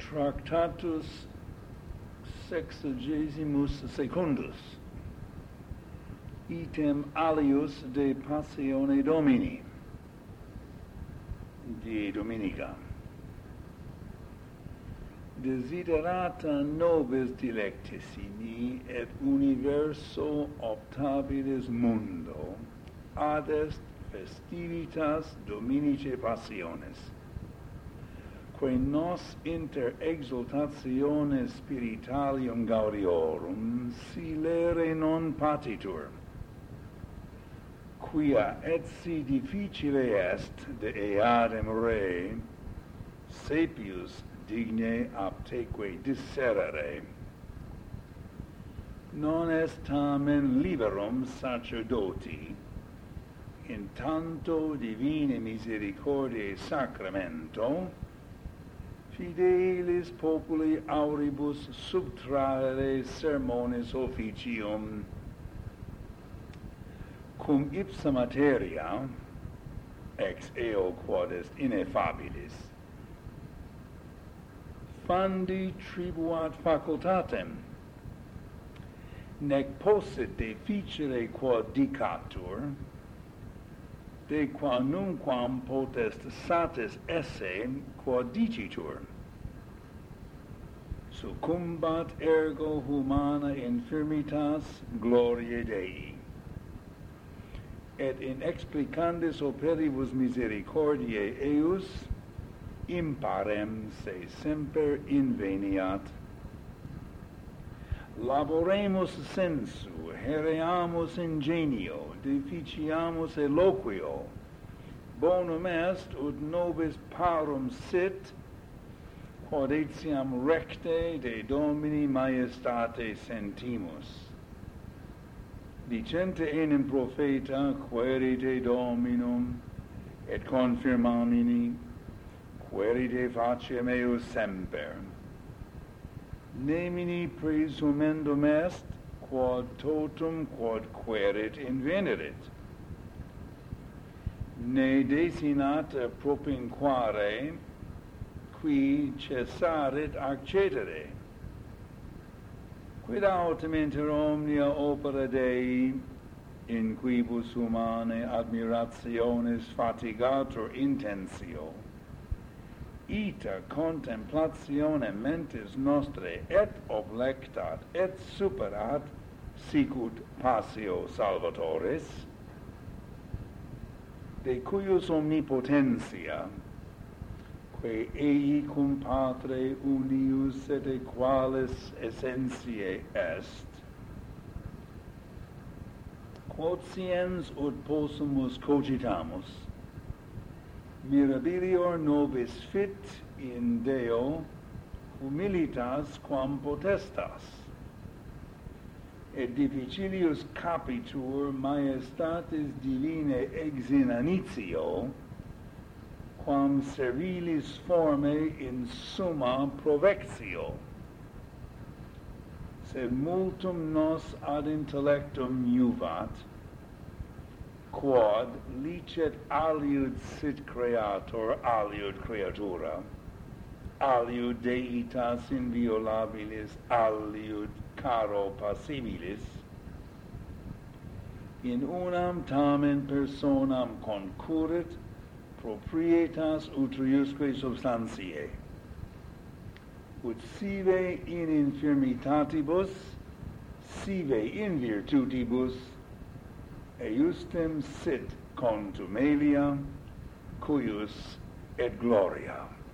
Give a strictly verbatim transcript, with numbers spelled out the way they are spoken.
Tractatus sexagesimus secundus, item alius de passione Domini, die Dominica. Desiderata nobis dilectissimi et universo optabilis mundo, ad est festivitas Dominice passiones, quae nos inter exultatione spiritualium gaudiorum silere non patitur, quia etsi difficile est de eadem re sapius digne apteque disserere. Non est tamen liberum sacerdoti in tanto divine misericordiae sacramento fidelis populi auribus subtrahere sermones officium cum ipsa materia ex eo quod est ineffabilis fandi tribuat facultatem nec possit deficere quod dicatur de qua nunquam potest satis esse quod dicitur. Succumbat ergo humana infirmitas gloriae Dei. Et in explicandis operibus misericordiae eius imparem se semper inveniat. Laboremus sensu, hereamus ingenio, deficiamus eloquio, bonum est ut nobis parum sit, quod etiam recte de Domini majestate sentimus. Dicente enim profeta, querite Dominum, et confirmamini, querite faciem eius semper. Nemini presumendum est, quod totum quod querit invenerit. Ne desinat propinquare, qui cesarit accetere. Quid autem inter omnia opera Dei, in quibus humanae admirationis fatigatur intensio, ita contemplatione mentis nostrae et oblectat et superat sicut passio salvatoris, de cuius omnipotentia, quae ei cum Patre unius et equalis essentiae est, quotiens ut possumus cogitamus, mirabilior nobis fit in Deo humilitas quam potestas, et difficilius capitur majestatis divine ex inanitio, quam servilis forme in summa provectio, sed multum nos ad intellectum juvat, quod licet aliud sit creator, aliud creatura, aliud deitas inviolabilis, aliud caro passibilis, in unam tamen personam concurrit proprietas utriusque substantiae, ut sive in infirmitatibus, sive in virtutibus, eiustem sit contumelia, cuius et gloria.